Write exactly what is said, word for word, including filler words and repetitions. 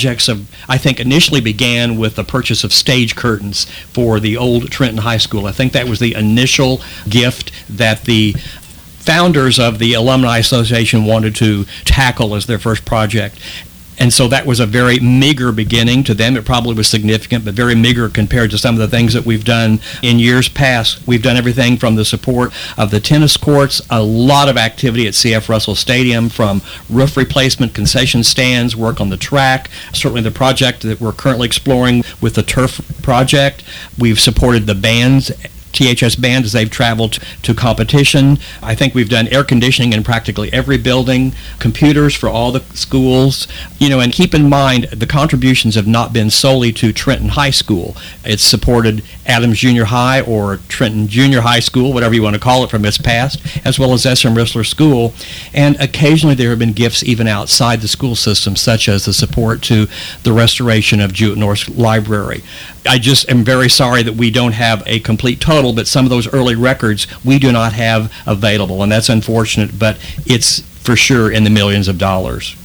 projects of, I think, initially began with the purchase of stage curtains for the old Trenton High School. I think that was the initial gift that the founders of the Alumni Association wanted to tackle as their first project. And so that was a very meager beginning. To them, it probably was significant, but very meager compared to some of the things that we've done in years past. We've done everything from the support of the tennis courts, a lot of activity at C F Russell Stadium, from roof replacement, concession stands, work on the track, certainly the project that we're currently exploring with the turf project. We've supported the bands, T H S Band, as they've traveled to competition. I think we've done air conditioning in practically every building, computers for all the schools. You know, and keep in mind, the contributions have not been solely to Trenton High School. It's supported Adams Junior High or Trenton Junior High School, whatever you want to call it from its past, as well as S M Rissler School. And occasionally there have been gifts even outside the school system, such as the support to the restoration of Jewett North Library. I just am very sorry that we don't have a complete total, but some of those early records we do not have available, and that's unfortunate, but it's for sure in the millions of dollars.